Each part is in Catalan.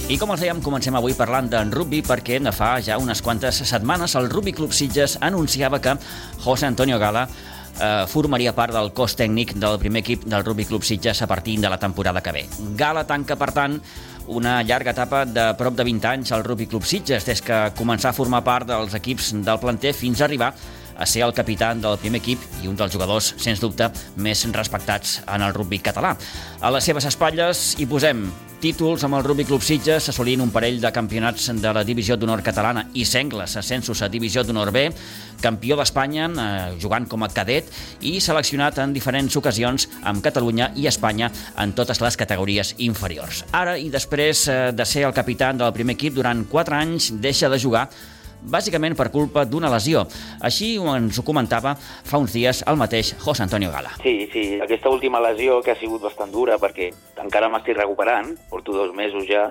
I com els dèiem, comencem avui parlant d'en rugby perquè fa ja unes quantes setmanes el Rugby Club Sitges anunciava que José Antonio Gala formaria part del cos tècnic del primer equip del Rugby Club Sitges a partir de la temporada que ve. Gala tanca, per tant, una llarga etapa de prop de 20 anys al Rugby Club Sitges, des que començà a formar part dels equips del planter fins a arribar a ser el capità del primer equip i un dels jugadors, sens dubte, més respectats en el rugby català. A les seves espatlles hi posem títols amb el Rugby Club Sitges, assolint un parell de campionats de la Divisió d'Honor catalana i sengles ascensos a Divisió d'Honor B, campió d'Espanya jugant com a cadet i seleccionat en diferents ocasions amb Catalunya i Espanya en totes les categories inferiors. Ara, i després de ser el capità del primer equip durant 4 anys, deixa de jugar bàsicament per culpa d'una lesió. Així ens ho comentava fa uns dies el mateix José Antonio Gala. Sí, aquesta última lesió que ha sigut bastant dura perquè encara m'estic recuperant, porto 2 mesos ja,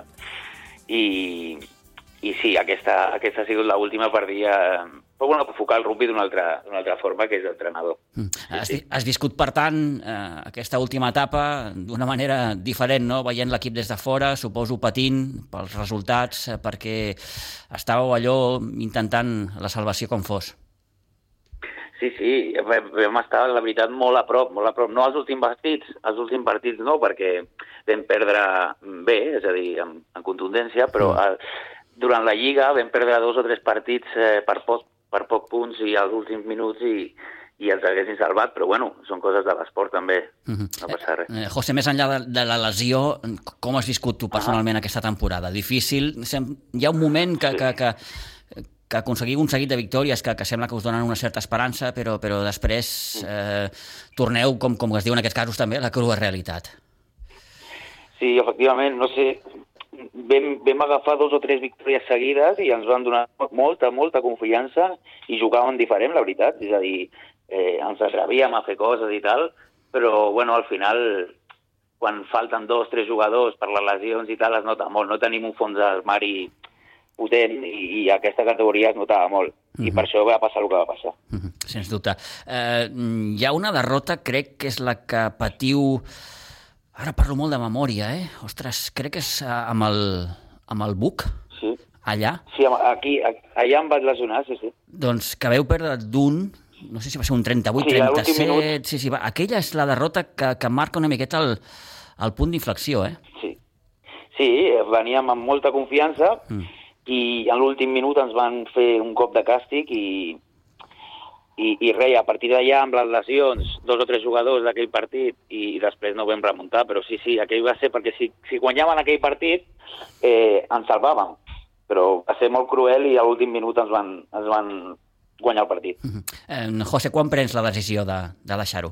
i sí, aquesta ha sigut l'última per dir enfocar el rugby d'una altra forma, que és d'entrenador. Has viscut, per tant, aquesta última etapa d'una manera diferent, no? Veient l'equip des de fora, suposo patint pels resultats, perquè estàveu allò intentant la salvació com fos. Sí, vam estar, la veritat, molt a prop. No als últims partits no, perquè vam perdre bé, és a dir, en contundència, però durant la Lliga vam perdre 2 o 3 partits per poc punts i als últims minuts i els haguessin salvat, però bueno, són coses de l'esport també, no passa res. José, més enllà de la lesió, com has viscut tu personalment aquesta temporada? Difícil? Hi ha un moment que aconseguiu un seguit de victòries que sembla que us donen una certa esperança, però després torneu, com es diu en aquests casos també, a la crua realitat. Sí, efectivament, no sé, vam agafar 2 o 3 victòries seguides i ens van donar molta confiança i jugàvem diferent, la veritat, és a dir, ens atrevíem a fer coses i tal, però bueno, al final, quan falten 2 o 3 jugadors per les lesions i tal, es nota molt, no tenim un fons d'armari potent i aquesta categoria es notava molt. I per això va passar el que va passar. Sens dubte. Hi ha una derrota, crec que és la que patiu... Ara parlo molt de memòria, Ostres, crec que és amb el Buc, sí. Allà. Sí, allà em vaig lesionar, sí. Doncs que veu perdre d'un, no sé si va ser un 38-37... Sí, aquella és la derrota que marca una miqueta el punt d'inflexió, Sí, veníem amb molta confiança i en l'últim minut ens van fer un cop de càstig i res, a partir d'allà, amb les lesions, 2 o 3 jugadors d'aquell partit i després no ho vam remuntar, però sí, aquell va ser perquè si guanyaven aquell partit ens salvàvem, però va ser molt cruel i a l'últim minut ens van guanyar el partit. José, quan prens la decisió de deixar-ho?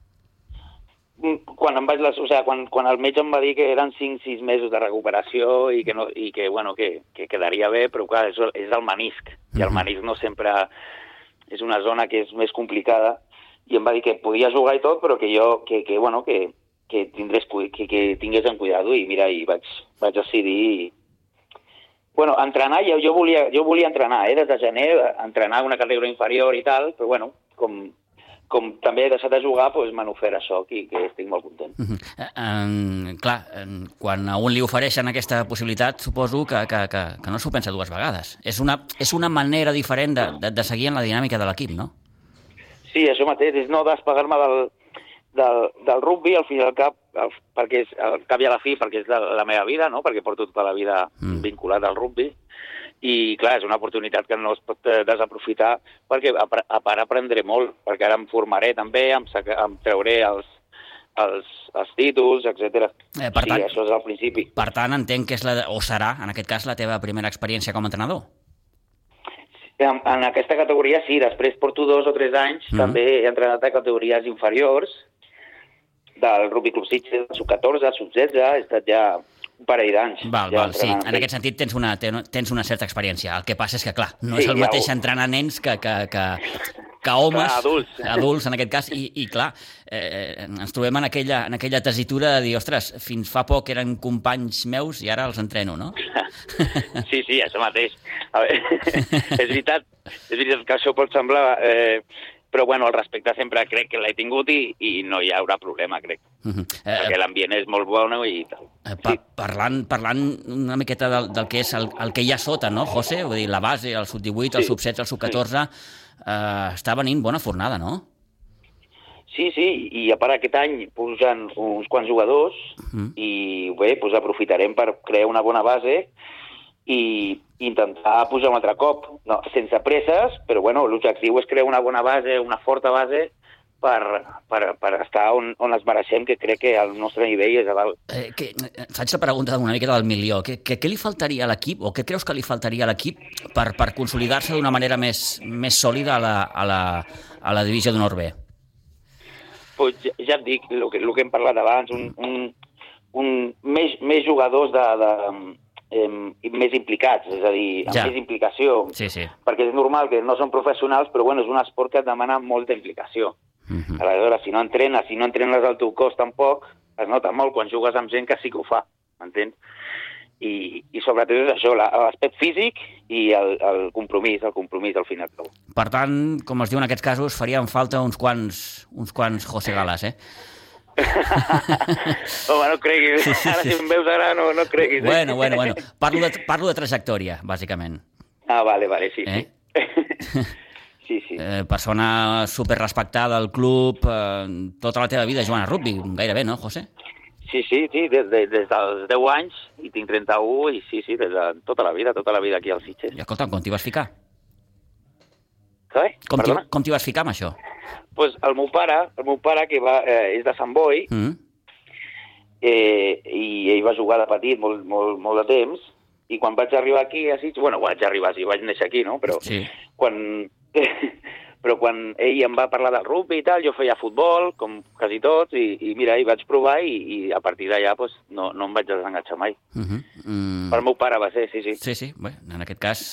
Quan el metge em va dir que eren 5-6 mesos de recuperació i que quedaria bé, però clar, és el menisc, i el menisc no sempre... és una zona que és més complicada, i em va dir que podia jugar i tot, però que tingués en cuidado, i mira, i vaig decidir... entrenar, jo volia entrenar, des de gener, entrenar una categoria inferior i tal, però com també he deixat de jugar, m'han ofert això, i que estic molt content. Clar, quan a un li ofereixen aquesta possibilitat, suposo que no s'ho pensa 2 vegades. És una manera diferent de seguir en la dinàmica de l'equip, no? Sí, això mateix, és no despegar-me del rugby, al fin i al cap, perquè és al cap i a la fi, perquè és la meva vida, no? Perquè porto tota la vida vinculat al rugby, i clar, és una oportunitat que no es pot desaprofitar, perquè a part aprendré molt, perquè ara em formaré també, em trauré els títols, etc. Sí, això és al principi. Per tant, entenc que serà, en aquest cas, la teva primera experiència com a entrenador? En aquesta categoria sí, després porto 2 o 3 anys, també he entrenat a categories inferiors del Rugby Club Sitges, sub-14, sub-16, he estat ja un parell d'anys. Val, sí, en aquest sentit tens una certa experiència. El que passa és que, clar, no és el mateix entrenar nens que homes, adults en aquest cas, i clar, ens trobem en aquella tessitura de dir, ostres, fins fa poc eren companys meus i ara els entreno, no? Sí, això mateix. A veure, és veritat que això pot semblar Però, bueno, el respecte sempre crec que l'he tingut i no hi haurà problema, crec. Perquè l'ambient és molt bon i tal. Parlant una miqueta del que és el que hi ha sota, no, José? Vull dir, la base, el sub-18, el sub-16, el sub-14, està venint bona fornada, no? Sí, i a part aquest any pujan uns quants jugadors i bé, doncs aprofitarem per crear una bona base i intentar pujar un altre cop. No, sense presses, però bueno, l'objectiu és crear una bona base, una forta base per estar on es mereixem, que crec que el nostre nivell és a dalt. Faig la pregunta una miqueta del milió. Què li faltaria a l'equip, o què creus que li faltaria a l'equip per consolidar-se d'una manera més sòlida a la divisió d'honor B? Pues ja et dic, el que hem parlat abans, més jugadors més implicats, és a dir, amb més implicació. Sí. Perquè és normal que no són professionals, però bueno, és un esport que et demana molta implicació. Aleshores, si no entrenes al teu cos tampoc, es nota molt quan jugues amb gent que sí que ho fa, m'entens? I sobretot és això, l'aspecte físic i el compromís al final. Per tant, com es diu en aquests casos, farien falta uns quants José Galas, Home, no creguis. Ara si em veus ara no creguis. Bueno. Parlo de trajectòria, bàsicament. Vale, sí. Sí. Persona superrespectada al club, tota la teva vida jugant a rugby, gairebé, no, José? Sí, des dels 10 anys, i tinc 31, i sí, des de tota la vida aquí al Sitges. I escolta'm, com t'hi vas ficar? Què? Com t'hi vas ficar amb això? Pues el meu pare que és de Sant Boi, i ell va jugar de petit molt de temps, i quan vaig arribar aquí a Sitges, vaig néixer aquí, no? Però sí. Però quan ell em va parlar del rugby i tal, jo feia futbol, com quasi tots, i mira, hi vaig provar i a partir d'allà pues, no em vaig desenganxar mai. Per el meu pare va ser, sí. Sí, bé, en aquest cas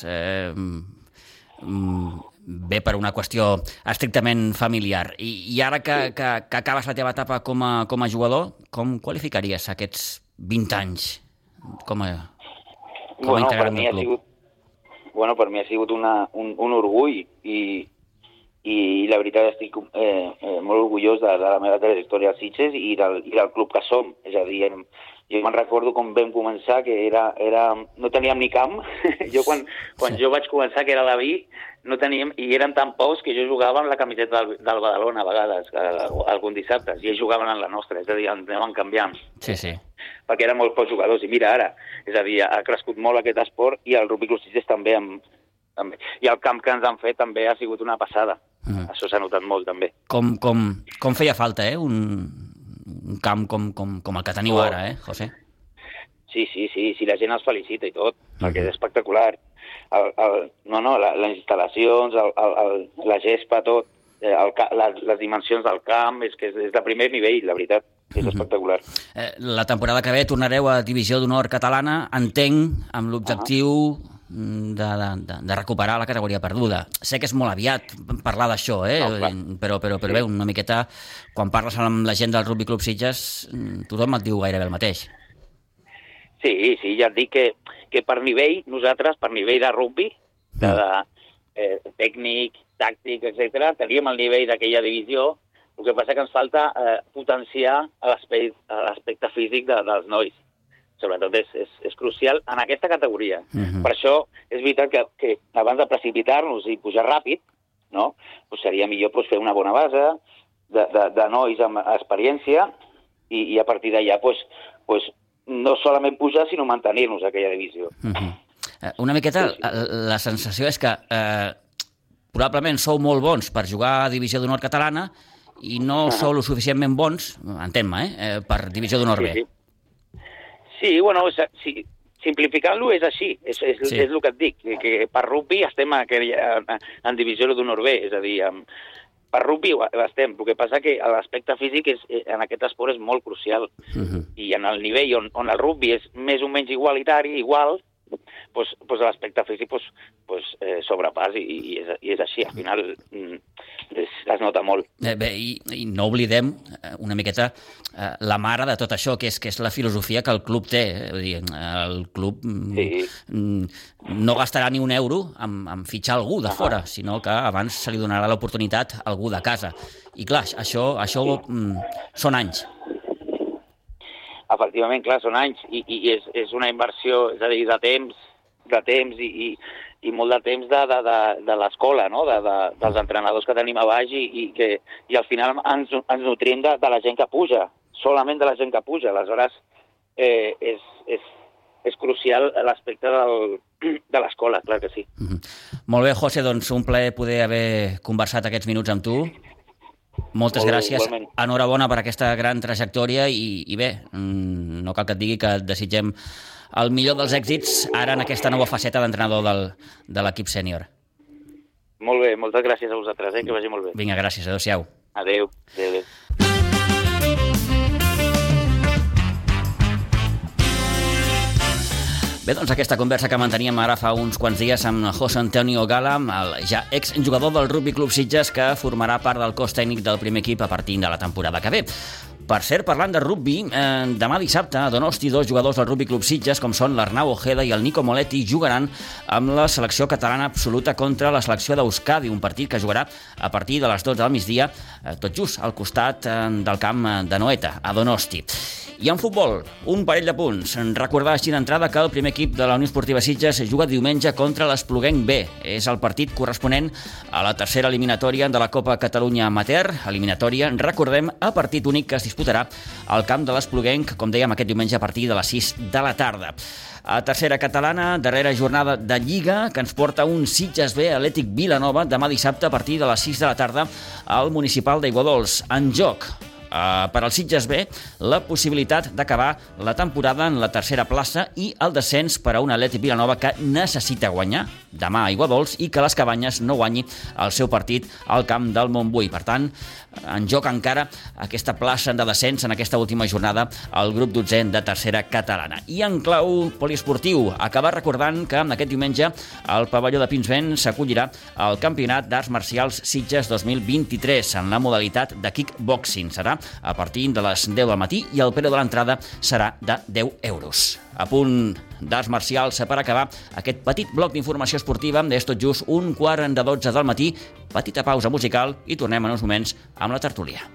ve per una qüestió estrictament familiar. I ara que acabes la teva etapa com a jugador, com qualificaries aquests 20 anys com a integrant del club? Per mi ha sigut un orgull i la veritat estic molt orgullós de la meva trajectòria als Sitges i del club que som. És a dir, jo me'n recordo com vam començar, que no teníem ni camp. Jo quan jo vaig començar, que era la Vi, no teníem, i eren tan pocs que jo jugava amb la camiseta del Badalona a vegades, alguns dissabtes, i ells jugaven en la nostra, és a dir, ens anaven canviant. Sí. Perquè eren molt pocs jugadors, i mira ara, és a dir, ha crescut molt aquest esport i el Rugby Club Sitges també. I el camp que ens han fet també ha sigut una passada. Això s'ha notat molt, també. Com feia falta, un camp com el que teniu ara, José? Sí, la gent els felicita i tot, perquè és espectacular. Les instal·lacions, la gespa, tot, les dimensions del camp, és que és de primer nivell, la veritat. És espectacular. La temporada que ve tornareu a Divisió d'Honor Catalana, entenc, amb l'objectiu de recuperar la categoria perduda. Sé que és molt aviat parlar d'això, però bé, una miqueta, quan parles amb la gent del Rugby Club Sitges, tothom et diu gairebé el mateix. Sí, ja et dic que per nivell, nosaltres, per nivell de rugby, tècnic, tàctic, etc., teníem el nivell d'aquella divisió. El que passa que ens falta potenciar l'aspecte físic dels nois. Sobretot és crucial en aquesta categoria. Per això és veritat que abans de precipitar-nos i pujar ràpid, no? Pues seria millor fer una bona base de nois amb experiència i a partir d'allà no solament pujar, sinó mantenir-nos a aquella divisió. Una miqueta, la sensació és que probablement sou molt bons per jugar a Divisió d'Honor Catalana i no sou lo suficientment bons, entén-me, per Divisió d'Honor B. Sí, simplificant-lo és així, és el que et dic, que per rugby estem en Divisió d'Honor B, és a dir, per rugby estem, el que passa que l'aspecte físic en aquest esport és molt crucial, i en el nivell on el rugby és més o menys igualitari, igual, l'aspecte físic sobrepàs i és així, al final es nota molt. Bé, i no oblidem una miqueta la mare de tot això, que és la filosofia que el club té. Vull dir, el club no gastarà ni un euro en fitxar algú de fora, sinó que abans se li donarà l'oportunitat a algú de casa. I clar, això són anys. Efectivament, clar, són anys i és una inversió, és a dir, de temps i molt de temps de l'escola, no? Dels entrenadors que tenim a baix i al final ens nutrim de la gent que puja, solament de la gent que puja. Aleshores, és crucial l'aspecte de l'escola, clar que sí. Molt bé, José, doncs un plaer poder haver conversat aquests minuts amb tu. Moltes gràcies. Igualment. Enhorabona per aquesta gran trajectòria i bé, no cal que et digui que et desitgem el millor dels èxits ara en aquesta nova faceta d'entrenador de l'equip sènior. Molt bé, moltes gràcies a vosaltres, que vagi molt bé. Vinga, gràcies, adéu-siau. Adéu. Bé, doncs aquesta conversa que manteníem ara fa uns quants dies amb José Antonio Gala, el ja exjugador del Rugby Club Sitges, que formarà part del cos tècnic del primer equip a partir de la temporada que ve. Per cert, parlant de rugby, demà dissabte a Donosti 2 jugadors del Rugby Club Sitges, com són l'Arnau Ojeda i el Nico Moletti, jugaran amb la selecció catalana absoluta contra la selecció d'Euskadi, un partit que jugarà a partir de les 12 del migdia, tot just al costat del camp de Noeta, a Donosti. I en futbol, un parell de punts. Recordar així d'entrada que el primer equip de la Unió Esportiva Sitges juga diumenge contra l'Espluguenc B. És el partit corresponent a la tercera eliminatòria de la Copa Catalunya Amateur, eliminatòria, recordem, a partit únic que es disputarà al camp de l'Espluguenc, com dèiem, aquest diumenge a partir de les 6 de la tarda. A tercera catalana, darrera jornada de Lliga, que ens porta un Sitges B Atlètic Vilanova demà dissabte a partir de les 6 de la tarda al Municipal d'Aiguadols. En joc, per al Sitges B, la possibilitat d'acabar la temporada en la tercera plaça i el descens per a un Atlètic Vilanova que necessita guanyar demà a Aiguadols i que les Cabanyes no guanyi el seu partit al camp del Montbui. Per tant, en joc encara aquesta plaça de descens en aquesta última jornada al grup 12 de tercera catalana. I en clau poliesportiu, acabar recordant que aquest diumenge al pavelló de Pinsbent s'acollirà el Campionat d'Arts Marcials Sitges 2023 en la modalitat de kickboxing. Serà a partir de les 10 del matí i el preu de l'entrada serà de 10 euros. A punt d'arts marcials per acabar aquest petit bloc d'informació esportiva. És tot just 11:45 del matí. Petita pausa musical i tornem en uns moments amb la tertúlia.